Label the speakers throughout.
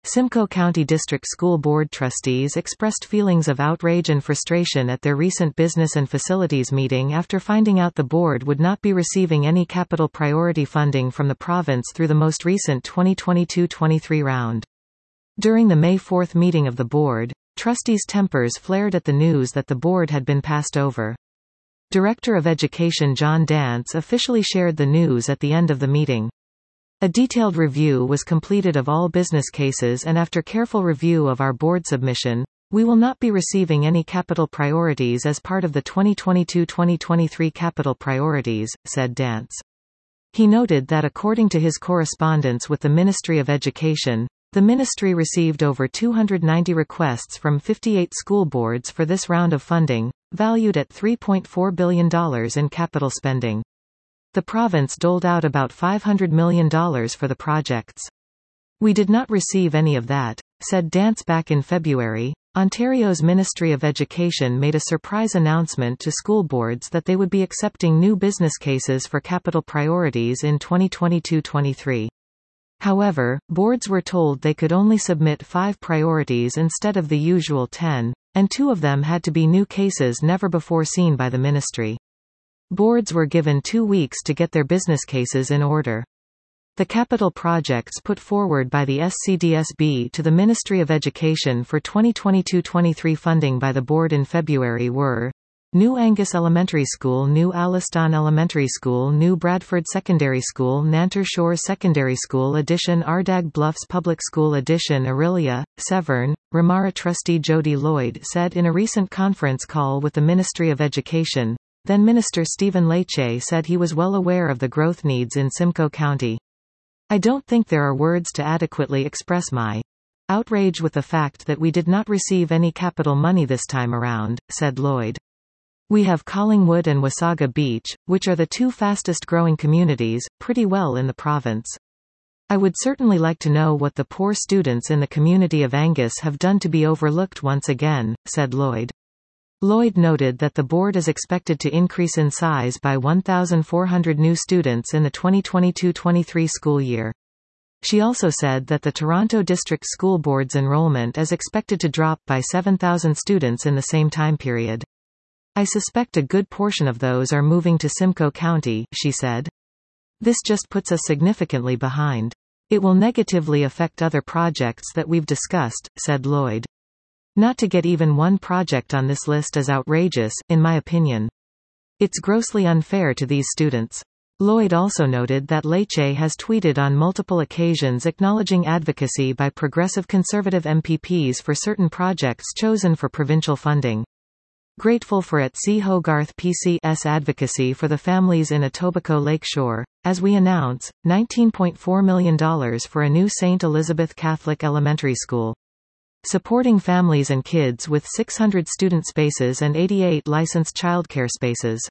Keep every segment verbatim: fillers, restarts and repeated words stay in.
Speaker 1: Simcoe County District School Board trustees expressed feelings of outrage and frustration at their recent Business and Facilities meeting after finding out the board would not be receiving any capital priority funding from the province through the most recent twenty twenty-two twenty-three round. During the May fourth meeting of the board, trustees' tempers flared at the news that the board had been passed over. Director of Education John Dance officially shared the news at the end of the meeting. A detailed review was completed of all business cases, and after careful review of our board submission, we will not be receiving any capital priorities as part of the twenty twenty-two twenty twenty-three capital priorities, said Dance. He noted that according to his correspondence with the Ministry of Education, the ministry received over two hundred ninety requests from fifty-eight school boards for this round of funding, valued at three point four billion dollars in capital spending. The province doled out about five hundred million dollars for the projects. We did not receive any of that, said Dance. Back in February, Ontario's Ministry of Education made a surprise announcement to school boards that they would be accepting new business cases for capital priorities in twenty twenty-two twenty-three. However, boards were told they could only submit five priorities instead of the usual ten, and two of them had to be new cases never before seen by the ministry. Boards were given two weeks to get their business cases in order. The capital projects put forward by the S C D S B to the Ministry of Education for twenty twenty-two twenty-three funding by the board in February were: New Angus Elementary School, New Alliston Elementary School, New Bradford Secondary School, Nanter Shores Secondary School Addition, Ardag Bluffs Public School Addition, Orillia, Severn. Ramara trustee Jody Lloyd said in a recent conference call with the Ministry of Education, then Minister Stephen Lecce said he was well aware of the growth needs in Simcoe County. I don't think there are words to adequately express my outrage with the fact that we did not receive any capital money this time around, said Lloyd. We have Collingwood and Wasaga Beach, which are the two fastest growing communities, pretty well in the province. I would certainly like to know what the poor students in the community of Angus have done to be overlooked once again, said Lloyd. Lloyd noted that the board is expected to increase in size by one thousand four hundred new students in the twenty twenty-two twenty-three school year. She also said that the Toronto District School Board's enrollment is expected to drop by seven thousand students in the same time period. I suspect a good portion of those are moving to Simcoe County, she said. This just puts us significantly behind. It will negatively affect other projects that we've discussed, said Lloyd. Not to get even one project on this list is outrageous, in my opinion. It's grossly unfair to these students. Lloyd also noted that Lecce has tweeted on multiple occasions acknowledging advocacy by progressive Conservative M P Ps for certain projects chosen for provincial funding. Grateful for at C. Hogarth P C's advocacy for the families in Etobicoke Lakeshore, as we announce, nineteen point four million dollars for a new Saint Elizabeth Catholic Elementary School. Supporting families and kids with six hundred student spaces and eighty-eight licensed childcare spaces.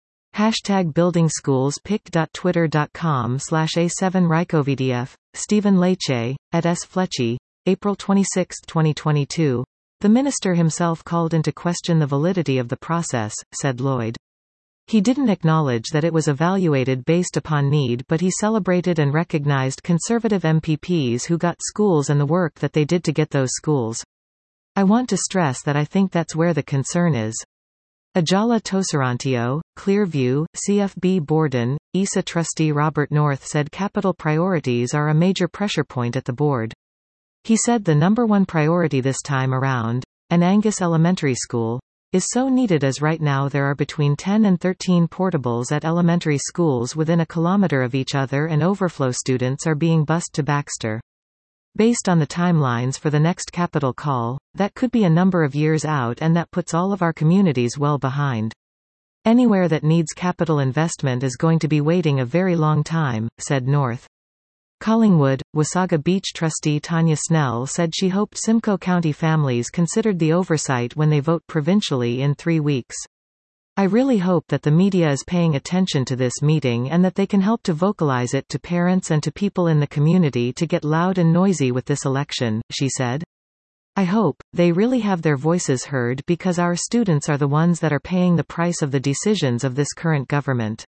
Speaker 1: Hashtag building schools pic dot twitter dot com slash A seven Rykovdf, Stephen Lecce, at S. Fletchy, April twenty-sixth twenty twenty-two. The minister himself called into question the validity of the process, said Lloyd. He didn't acknowledge that it was evaluated based upon need, but he celebrated and recognized Conservative M P Ps who got schools and the work that they did to get those schools. I want to stress that I think that's where the concern is. Ajala Tosarantio, Clearview, C F B Borden, E S A trustee Robert North said capital priorities are a major pressure point at the board. He said the number one priority this time around, an Angus Elementary School, is so needed as right now there are between ten and thirteen portables at elementary schools within a kilometre of each other and overflow students are being bused to Baxter. Based on the timelines for the next capital call, that could be a number of years out and that puts all of our communities well behind. Anywhere that needs capital investment is going to be waiting a very long time, said North. Collingwood, Wasaga Beach trustee Tanya Snell said she hoped Simcoe County families considered the oversight when they vote provincially in three weeks. I really hope that the media is paying attention to this meeting and that they can help to vocalize it to parents and to people in the community to get loud and noisy with this election, she said. I hope they really have their voices heard because our students are the ones that are paying the price of the decisions of this current government.